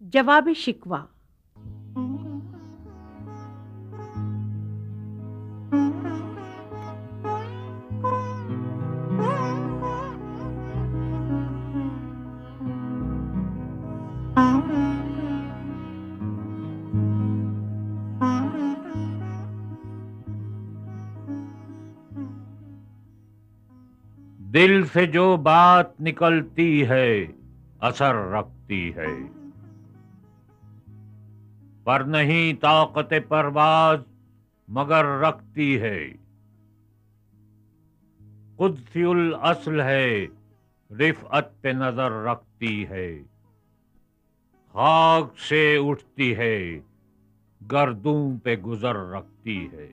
جواب شکوہ۔ دل سے جو بات نکلتی ہے اثر رکھتی ہے، پر نہیں طاقت پرواز مگر رکھتی ہے۔ قدسی الاصل ہے، رفعت پہ نظر رکھتی ہے۔ خاک سے اٹھتی ہے، گردوں پہ گزر رکھتی ہے۔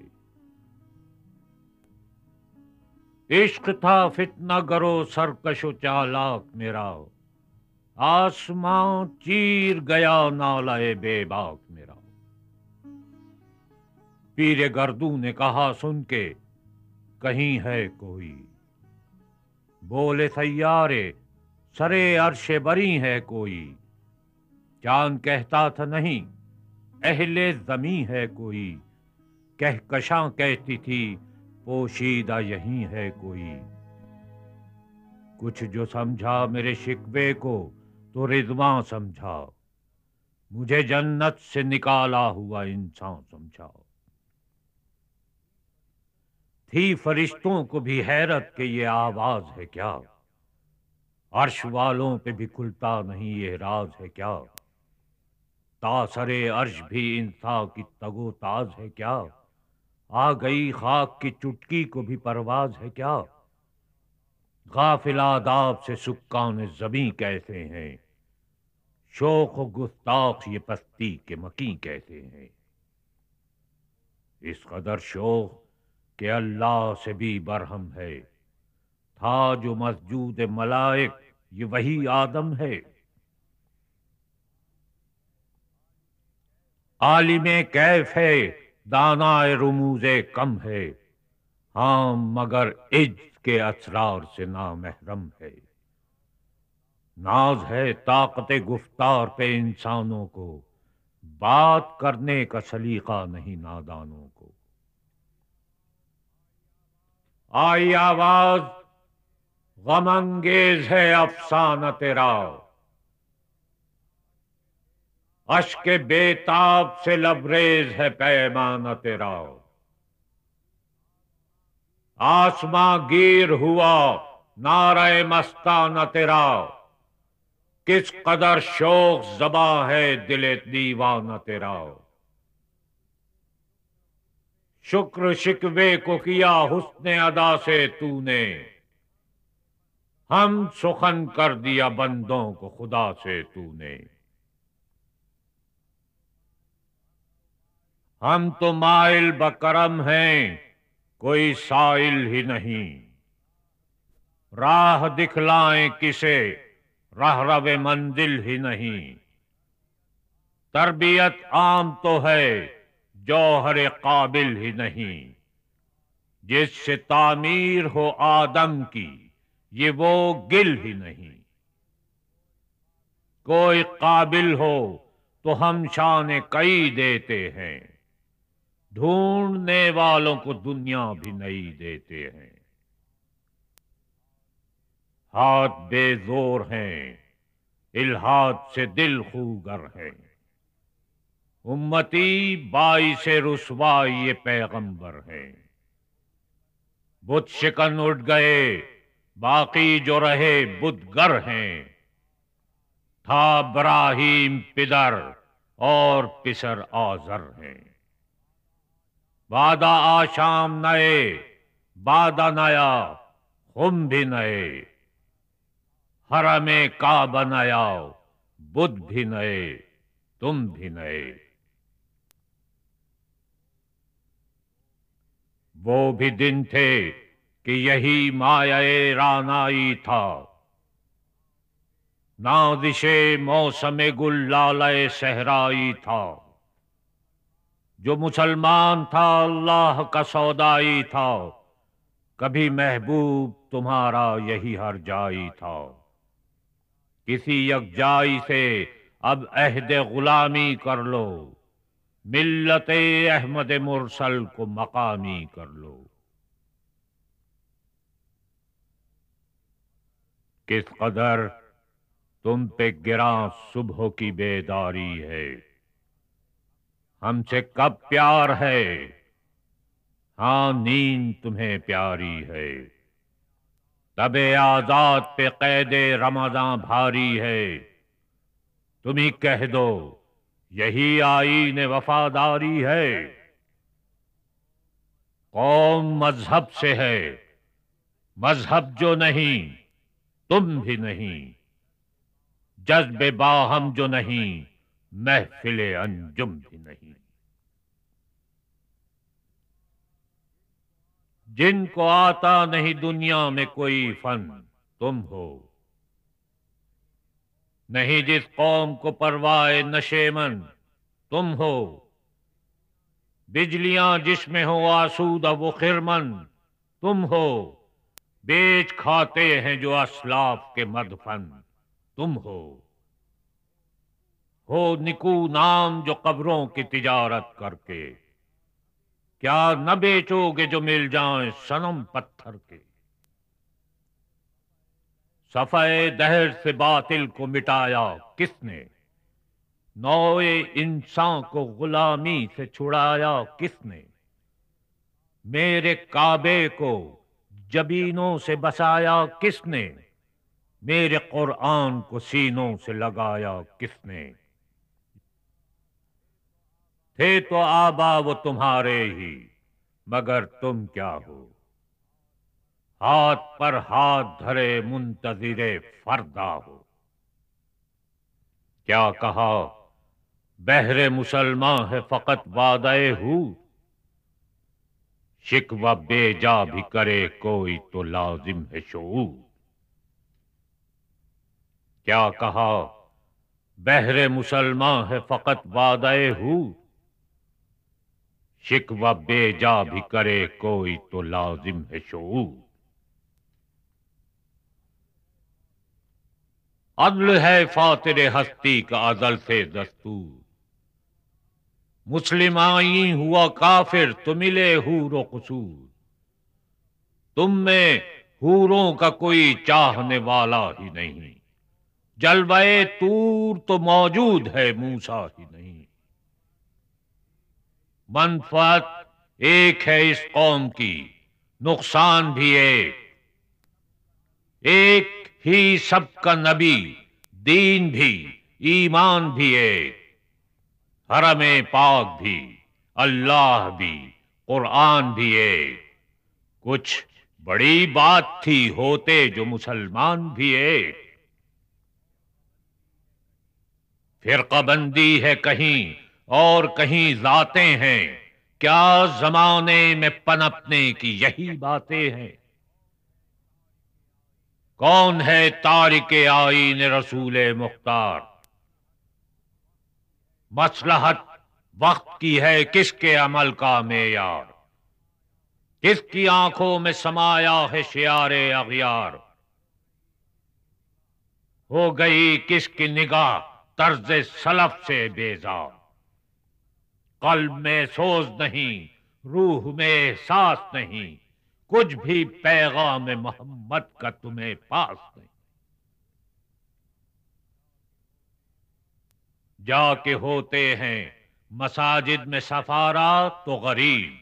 عشق تھا فتنہ گرو سرکش و چالاک میرا، آسمان چیر گیا نالہ بے باک میرا۔ پیر گردوں نے کہا سن کے کہیں ہے کوئی، بولے سیارے سرے عرش بری ہے کوئی۔ چاند کہتا تھا نہیں اہل زمیں ہے کوئی، کہکشاں کہتی تھی پوشیدہ یہیں ہے کوئی۔ کچھ جو سمجھا میرے شکوے کو تو رضواں سمجھا، مجھے جنت سے نکالا ہوا انسان سمجھا۔ تھی فرشتوں کو بھی حیرت کہ یہ آواز ہے کیا، عرش والوں پہ بھی کھلتا نہیں یہ راز ہے کیا۔ تاثرے عرش بھی انسان کی تگ و تاز ہے کیا، آ گئی خاک کی چٹکی کو بھی پرواز ہے کیا۔ غافل آداب سے سکان زمیں کیسے ہیں، شوق و گستاخ یہ پستی کے مکیں کیسے ہیں۔ اس قدر شوق کہ اللہ سے بھی برہم ہے، تھا جو مسجود ملائک یہ وہی آدم ہے۔ عالم کیف ہے دانا رموز کم ہے، ہاں مگر عجز کے اسرار سے نامحرم ہے۔ ناز ہے طاقت گفتار پہ انسانوں کو، بات کرنے کا سلیقہ نہیں نادانوں کو۔ آئی آواز غم انگیز ہے افسانہ تیرا، اشک بے تاب سے لبریز ہے پیمانہ تیرا۔ آسماں گیر ہوا نعرہ مستانہ تیرا، کس قدر شوق زباں ہے دل دیوانہ تیرا۔ شکر شکوے کو کیا حسن ادا سے تو نے، ہم سخن کر دیا بندوں کو خدا سے تو نے۔ ہم تو مائل بکرم ہیں کوئی سائل ہی نہیں، راہ دکھلائیں کسے رہرو منزل ہی نہیں۔ تربیت عام تو ہے جوہر قابل ہی نہیں، جس سے تعمیر ہو آدم کی یہ وہ گل ہی نہیں۔ کوئی قابل ہو تو ہم شان کئی دیتے ہیں، ڈھونڈنے والوں کو دنیا بھی نہیں دیتے ہیں۔ ہاتھ بے زور ہیں الحاد سے دل خوگر ہیں، امتی باعث رسوائی یہ پیغمبر ہیں۔ بت شکن اٹھ گئے باقی جو رہے بتگر ہیں، تھا ابراہیم پدر اور پسر آزر ہیں۔ بادہ آشام نئے بادہ نیا خم بھی نئے، حرم کعبہ نیا بت بھی نئے تم بھی نئے۔ وہ بھی دن تھے کہ یہی مایہ رعنائی تھا، نازش موسم گل لالہ صحرائی تھا۔ جو مسلمان تھا اللہ کا سودائی تھا، کبھی محبوب تمہارا یہی ہر جائی تھا۔ کسی یک جائی سے اب عہد غلامی کر لو، ملت احمد مرسل کو مقامی کر لو۔ کس قدر تم پہ گراں صبح کی بیداری ہے، ہم سے کب پیار ہے، ہاں نیند تمہیں پیاری ہے۔ تب آزاد پہ قید رمضاں بھاری ہے، تم ہی کہہ دو یہی آئین وفاداری ہے۔ قوم مذہب سے ہے، مذہب جو نہیں تم بھی نہیں، جذب باہم جو نہیں محفل انجم بھی نہیں۔ جن کو آتا نہیں دنیا میں کوئی فن تم ہو، نہیں جس قوم کو پرواہ نشے من تم ہو، بجلیاں جس میں ہو آسودہ وہ خرمن تم ہو، بیچ کھاتے ہیں جو اسلاف کے مدفن تم ہو نکو نام جو قبروں کی تجارت کر کے، کیا نہ بیچو گے جو مل جائیں صنم پتھر کے۔ صفحہ دہر سے باطل کو مٹایا کس نے، نوع انسان کو غلامی سے چھڑایا کس نے، میرے کعبے کو جبینوں سے بسایا کس نے، میرے قرآن کو سینوں سے لگایا کس نے۔ تھے تو آبا وہ تمہارے ہی، مگر تم کیا ہو، ہاتھ پر ہاتھ دھرے منتظر فردا ہو۔ کیا کہا بہر مسلمان ہے فقط وعدہ ہو، شکوہ بے جا بھی کرے کوئی تو لازم ہے شعور۔ کیا کہا بہر مسلمان ہے فقط وعدہ ہو، شکوہ بے جا بھی کرے کوئی تو لازم ہے شعور۔ عدل ہے فاطر ہستی کا ازل سے دستور، مسلم آئین ہوا کافر تو ملے حور و قصور، تم میں حوروں کا کوئی چاہنے والا ہی نہیں، جلوہ طور تو موجود ہے موسیٰ ہی نہیں۔ منفعت ایک ہے اس قوم کی، نقصان بھی ایک ہی سب کا نبی، دین بھی ایمان بھی ایک، حرم پاک بھی اللہ بھی قرآن بھی ایک، کچھ بڑی بات تھی ہوتے جو مسلمان بھی ایک۔ فرقہ بندی ہے کہیں اور کہیں ذاتیں ہیں، کیا زمانے میں پنپنے کی یہی باتیں ہیں۔ کون ہے تارک آئین رسول مختار، مصلحت وقت کی ہے کس کے عمل کا معیار، کس کی آنکھوں میں سمایا ہے شعار اغیار، ہو گئی کس کی نگاہ طرز سلف سے بیزار، قلب میں سوز نہیں روح میں احساس نہیں، کچھ بھی پیغام محمد کا تمہیں پاس نہیں۔ جا کے ہوتے ہیں مساجد میں سفارا تو غریب،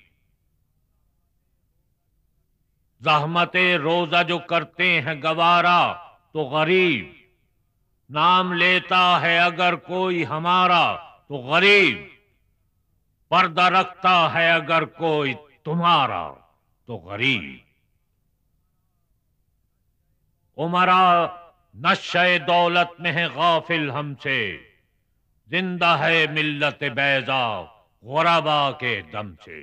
زحمت روزہ جو کرتے ہیں گوارا تو غریب، نام لیتا ہے اگر کوئی ہمارا تو غریب، پردہ رکھتا ہے اگر کوئی تمہارا تو غریب۔ عمرا نشہ دولت میں ہے غافل ہم سے، زندہ ہے ملت بیضا غربا کے دم سے۔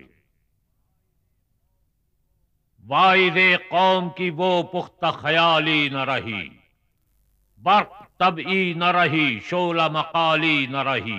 واعظ قوم کی وہ پختہ خیالی نہ رہی، برق طبعی نہ رہی شعلہ مقالی نہ رہی،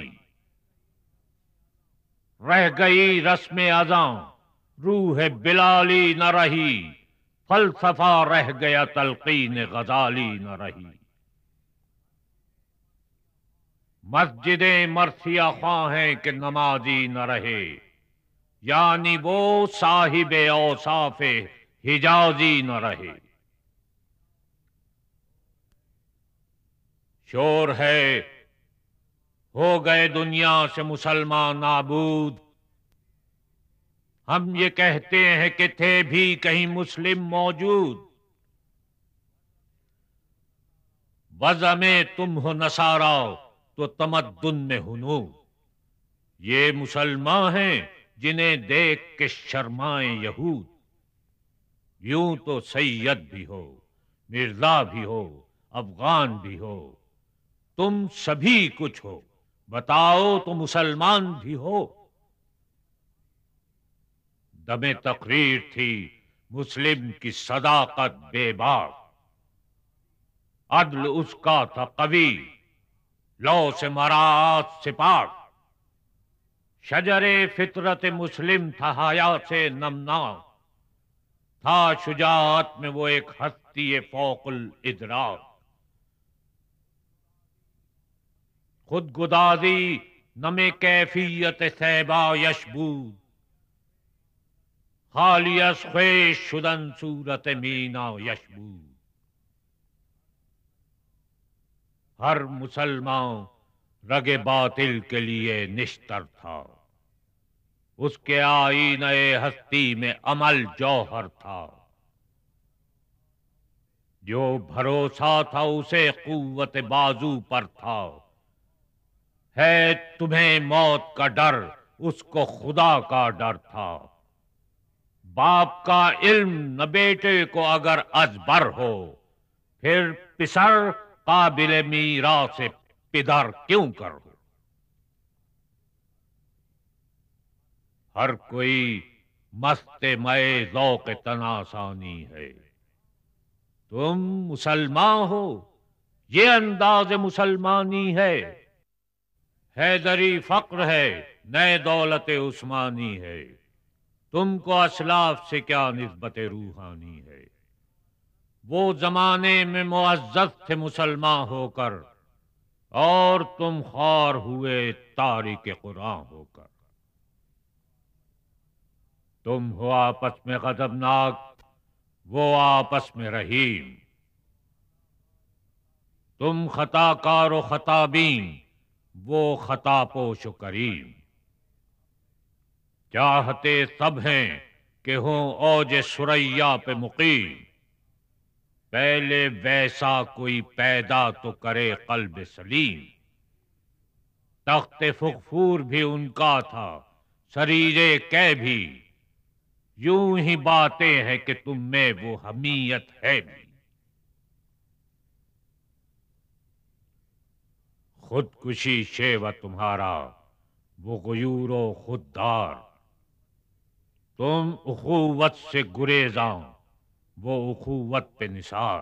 رہ گئی رسم اذاں روح بلالی نہ رہی، فلسفہ رہ گیا تلقین غزالی نہ رہی۔ مسجدیں مرثیہ خواں ہیں کہ نمازی نہ رہے، یعنی وہ صاحب اوصاف حجازی نہ رہے۔ شور ہے ہو گئے دنیا سے مسلمان نابود، ہم یہ کہتے ہیں کہ تھے بھی کہیں مسلم موجود۔ وضع میں تم ہو نصارا تو تمدن میں ہنود، یہ مسلمان ہیں جنہیں دیکھ کے شرمائیں یہود۔ یوں تو سید بھی ہو، مرزا بھی ہو، افغان بھی ہو، تم سبھی کچھ ہو، بتاؤ تو مسلمان بھی ہو۔ دم تقریر تھی مسلم کی صداقت بے باک، عدل اس کا تھا قوی، لو سے مراعات سے پاک۔ شجر فطرت مسلم تھا حیا سے نمناک، تھا شجاعت میں وہ ایک ہستی فوق الادراک۔ خود گدازی نم کیفیت سیبا یشبود، خالی از خویش شدن صورت مینا یشبود۔ ہر مسلمان رگ باطل کے لیے نشتر تھا، اس کے آئینہ ہستی میں عمل جوہر تھا۔ جو بھروسہ تھا اسے قوت بازو پر تھا، ہے تمہیں موت کا ڈر اس کو خدا کا ڈر تھا۔ باپ کا علم نہ بیٹے کو اگر ازبر ہو، پھر پسر قابل میراث پدر کیوں کر ہو۔ ہر کوئی مست مئے ذوق تناسانی ہے، تم مسلمان ہو یہ انداز مسلمانی ہے۔ حیدری فقر ہے نئے دولت عثمانی ہے، تم کو اسلاف سے کیا نسبت روحانی ہے۔ وہ زمانے میں معزز تھے مسلمان ہو کر، اور تم خوار ہوئے تارک قرآن ہو کر۔ تم ہو آپس میں غضبناک، وہ آپس میں رحیم۔ تم خطا کار و خطا بین، وہ خطا پوش و کریم۔ چاہتے سب ہیں کہ ہوں اوج ثریا پہ مقیم، پہلے ویسا کوئی پیدا تو کرے قلب سلیم۔ تخت فغفور بھی ان کا تھا سریرے کہ بھی، یوں ہی باتیں ہیں کہ تم میں وہ حمیت ہے بھی۔ خودکشی شیوہ تمہارا وہ غیور و خوددار، تم اخوت سے گریزاں وہ اخوت پہ نثار۔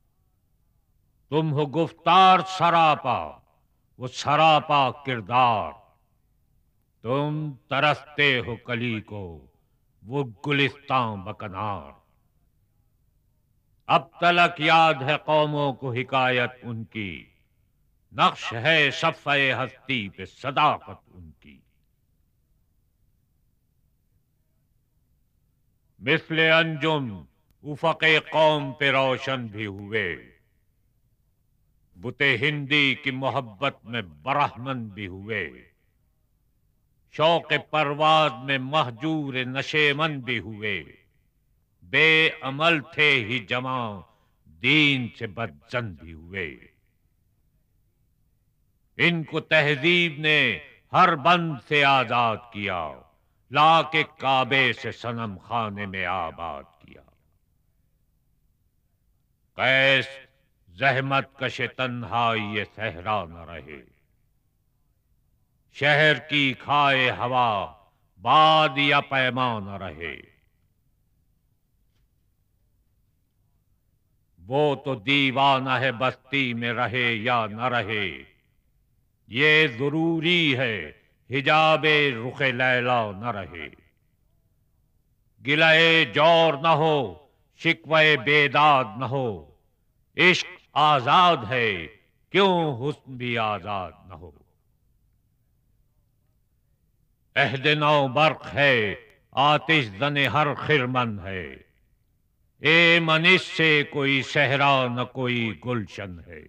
تم ہو گفتار سراپا وہ سراپا کردار، تم ترستے ہو کلی کو وہ گلستان بکنار۔ اب تلک یاد ہے قوموں کو حکایت ان کی، نقش ہے صفحہ ہستی پہ صداقت ان کی۔ مثل انجم افق قوم پہ روشن بھی ہوئے، بت ہندی کی محبت میں برہمن بھی ہوئے۔ شوق پرواز میں مہجور نشیمن بھی ہوئے، بے عمل تھے ہی جماں دین سے بدزن بھی ہوئے۔ ان کو تہذیب نے ہر بند سے آزاد کیا، لا کے کعبے سے صنم خانے میں آباد کیا۔ قیس زحمت کش تنہائی صحرا نہ رہے، شہر کی کھائے ہوا باد یا پیما نہ رہے۔ وہ تو دیوانہ ہے بستی میں رہے یا نہ رہے، یہ ضروری ہے حجاب رخ لیلا نہ رہے۔ گلہ جور نہ ہو شکوہ بیداد نہ ہو، عشق آزاد ہے کیوں حسن بھی آزاد نہ ہو۔ عہد نو برق ہے، آتش زن ہر خرمن ہے، اے من اس سے کوئی صحرا نہ کوئی گلشن ہے۔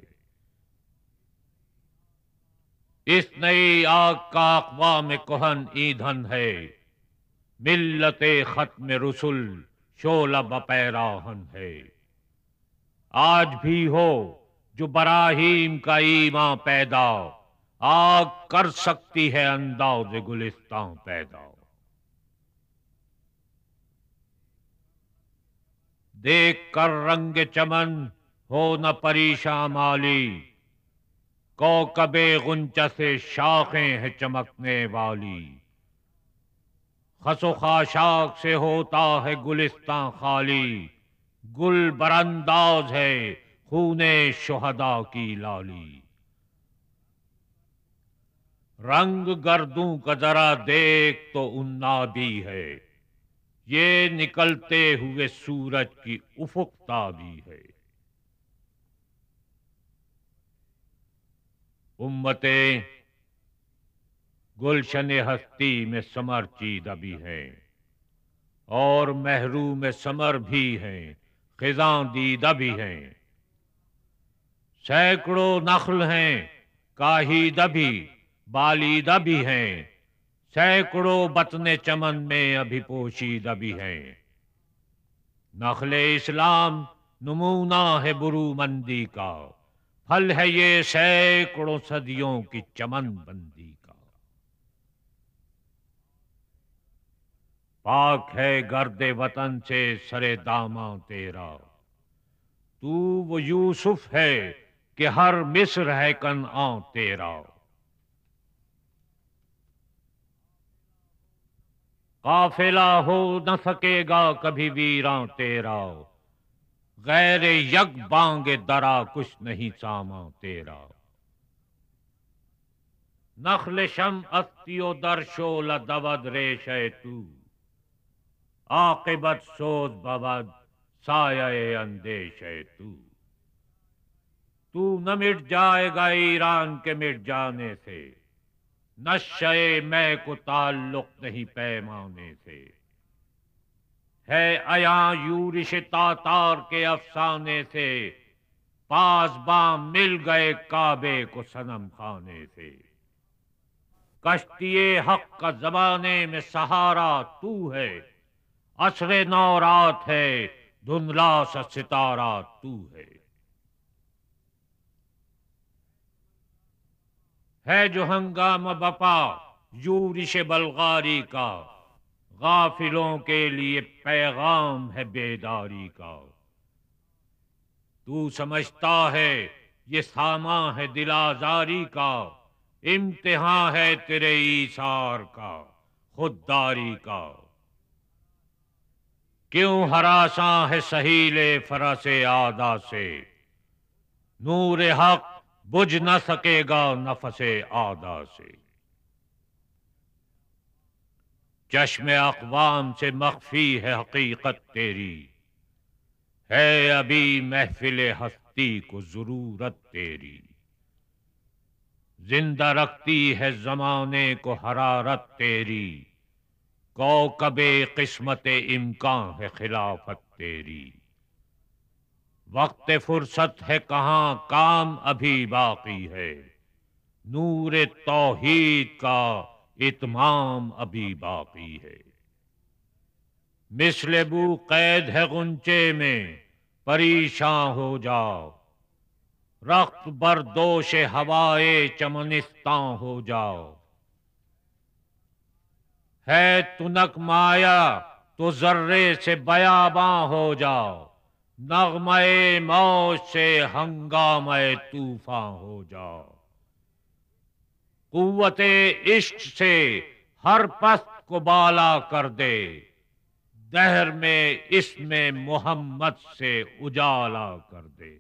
اس نئی آگ کا اقوام کہن ایندھن ہے، ملت ختم رسل شعلہ بپیراہن ہے۔ آج بھی ہو جو براہیم کا ایمان پیدا، آگ کر سکتی ہے انداز گلستان پیدا۔ دیکھ کر رنگ چمن ہو نہ پریشان مالی، کوکب غنچہ سے شاخیں ہیں چمکنے والی۔ خس و خاشاک سے ہوتا ہے گلستان خالی، گل برانداز ہے خون شہداء کی لالی۔ رنگ گردوں کا ذرا دیکھ تو انادی ہے، یہ نکلتے ہوئے سورج کی افق تابی ہے۔ امتیں گلشن ہستی میں ثمر چیدہ بھی ہیں، اور محروم ثمر بھی ہیں، خزاں دیدہ بھی ہیں۔ سینکڑوں نخل ہیں کاہیدہ بھی، بالیدہ بھی ہیں، سینکڑوں بطن چمن میں ابھی پوشیدہ بھی ہیں۔ نخل اسلام نمونہ ہے برومندی کا، پھل ہے یہ سینکڑوں صدیوں کی چمن بندی کا۔ پاک ہے گرد وطن سے سر داماں تیرا، تو وہ یوسف ہے کہ ہر مصر ہے کنعان تیرا۔ قافلہ ہو نہ سکے گا کبھی ویراں تیرا، غیر یک بانگ درا کچھ نہیں سامان تیرا۔ نخل شم استی و در شعلہ دود ریشہ تو، عاقبت سوز بود سایہ اندیشہ تو۔ تو نہ مٹ جائے گا ایران کے مٹ جانے سے، نشہ میں کو تعلق نہیں پیمانے سے۔ ہے عیاں یورش تاتار کے افسانے سے، پاسباں مل گئے کعبے کو صنم خانے سے۔ کشتی حق کا زمانے میں سہارا تو ہے، عصر نو رات ہے دھندلا سا ستارہ تو ہے جو ہنگامہ بپا یورش بلغاری کا، غافلوں کے لیے پیغام ہے بیداری کا۔ تو سمجھتا ہے یہ سامان ہے دل آزاری کا، امتحان ہے تیرے ایثار کا خودداری کا۔ کیوں ہراساں ہے سہیل فرس اعدا سے، نور حق بجھ نہ سکے گا نفس اعدا سے۔ چشم اقوام سے مخفی ہے حقیقت تیری، ہے ابھی محفل ہستی کو ضرورت تیری۔ زندہ رکھتی ہے زمانے کو حرارت تیری، کوکب قسمت امکان ہے خلافت تیری۔ وقت فرصت ہے کہاں کام ابھی باقی ہے، نور توحید کا اتمام ابھی باقی ہے۔ مثل بو قید ہے غنچے میں پریشاں ہو جاؤ، رخت بردوش ہوائے چمنستاں ہو جاؤ۔ ہے تنک مایا تو ذرے سے بیاباں ہو جاؤ، نغمہ موج سے ہنگامہ طوفاں ہو جاؤ۔ قوت عشق سے ہر پست کو بالا کر دے، دہر میں اسم محمد سے اجالا کر دے۔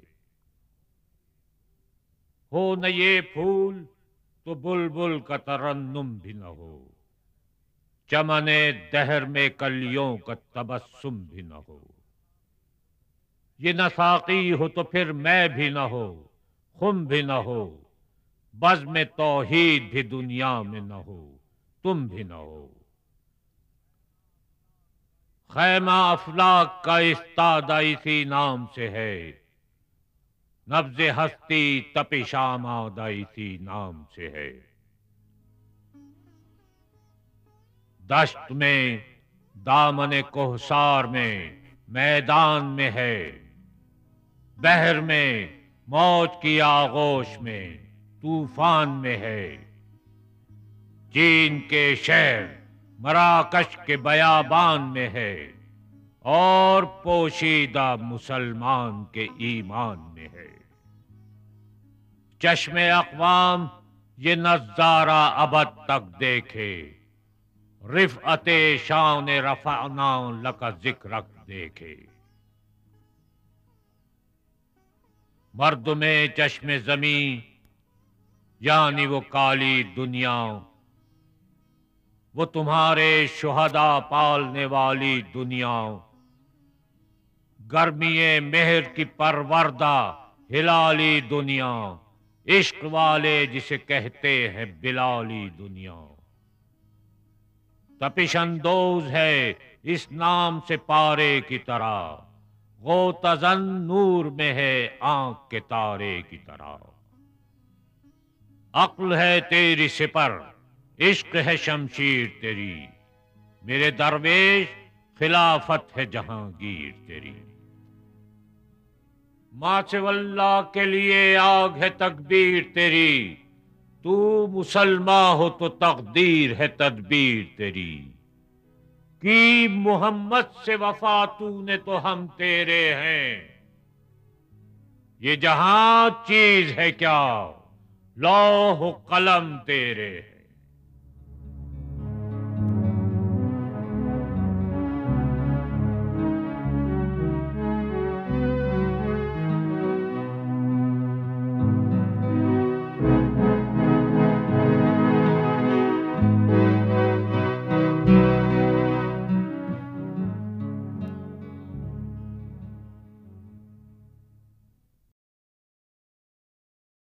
ہو نہ یہ پھول تو بلبل کا ترنم بھی نہ ہو، چمن دہر میں کلیوں کا تبسم بھی نہ ہو۔ یہ نہ ساقی ہو تو پھر میں بھی نہ ہو، خم بھی نہ ہو، بزم توحید بھی دنیا میں نہ ہو، تم بھی نہ ہو۔ خیمہ افلاک کا استادہ اسی نام سے ہے، نبض ہستی تپش آمادہ اسی نام سے ہے۔ دشت میں دامن کوہسار میں میدان میں ہے، بحر میں موج کی آغوش میں طوفان میں ہے۔ چین کے شہر مراکش کے بیابان میں ہے، اور پوشیدہ مسلمان کے ایمان میں ہے۔ چشم اقوام یہ نظارہ ابد تک دیکھے، رفعت شان رفعنا لک ذکرک دیکھے۔ مرد میں چشم زمین یعنی وہ کالی دنیا، وہ تمہارے شہداء پالنے والی دنیا، گرمی مہر کی پروردہ ہلالی دنیا، عشق والے جسے کہتے ہیں بلالی دنیا۔ تپش اندوز ہے اس نام سے پارے کی طرح، غوطہ زن نور میں ہے آنکھ کے تارے کی طرح۔ عقل ہے تیری سپر، عشق ہے شمشیر تیری، میرے درویش خلافت ہے جہانگیر تیری۔ ماں سے واللہ کے لیے آگ ہے تکبیر تیری، تو مسلمان ہو تو تقدیر ہے تدبیر تیری۔ کی محمد سے وفا تو نے تو ہم تیرے ہیں، یہ جہاں چیز ہے کیا لوح و قلم تیرے ہیں۔